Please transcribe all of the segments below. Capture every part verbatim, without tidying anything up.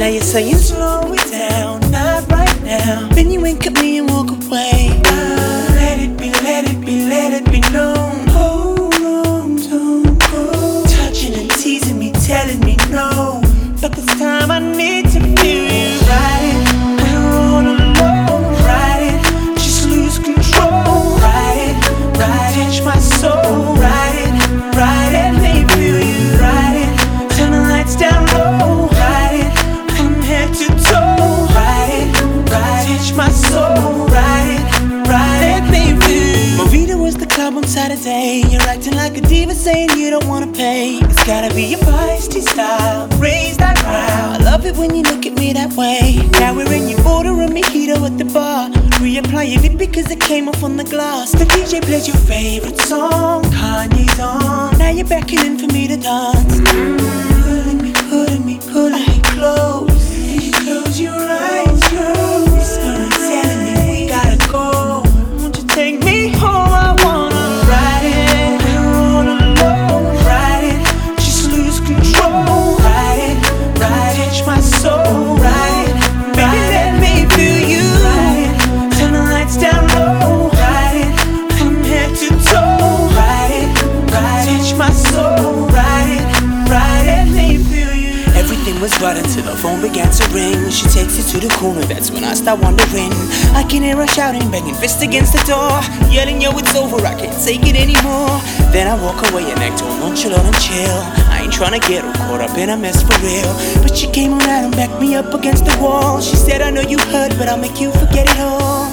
Now you're saying slow it down, not right now. Then you wink at me and walk away. Ah, let it be, let it be, let it be known. Hold on, don't go. Touching and teasing me, telling me no. But this time I need to feel you. Ride it, we're all alone. Ride it, just lose control. Ride it, ride it, touch my soul. Ride it, ride it, let me feel you. Ride it, turn the lights down low. Ride it, from head to toe. Ride it, ride it, touch my soul. Ride it, ride it, let me feel you. Movida was the club on Saturday. You're acting like a diva, saying you don't wanna pay. It's gotta be your feisty style, raise that crowd. I love it when you look at me that way. Now we're in, you order a mojito at the bar. Reapplying it because it came off on the glass. The D J plays your favorite song, Kanye's on. Now you're beckoning for me to dance. Pulling me, pulling me, pulling me close. You close your eyes, girl. Whispering, telling me we gotta go. Won't you take me home? I wanna ride it. We're all alone. Ride it, just lose control. Ride it, ride it, touch my soul. Ride it, baby, let me feel you. Ride it, turn the lights down low. Ride it, from head to toe. Ride it, ride it, touch my soul. Ride it, ride it, let me feel you. Everything was right until the phone began to ring. She takes it to the corner, that's when I start wondering. I can hear her shouting, banging fist against the door, yelling, yo, it's over, I can't take it anymore. Then I walk away and act all nonchalant and chill. I ain't tryna get her caught up in a mess for real. But she came around and backed me up against the wall. She said, I know you hurt, but I'll make you forget it all.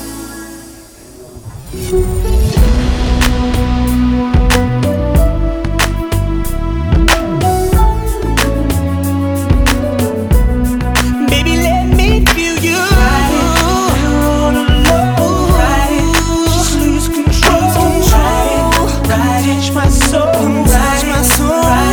Baby, let me feel you. Ride it, we're all alone. Ride it, just lose control. Ride it, ride it, touch my soul. Ride it,